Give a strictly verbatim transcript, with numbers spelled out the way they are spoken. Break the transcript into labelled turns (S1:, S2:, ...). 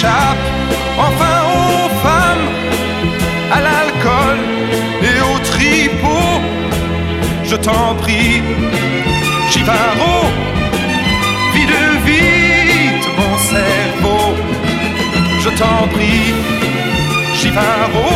S1: échappe enfin aux femmes, à l'alcool et au tripot. Je t'en prie, Givaro, vide vite mon cerveau. Je t'en prie, Givaro,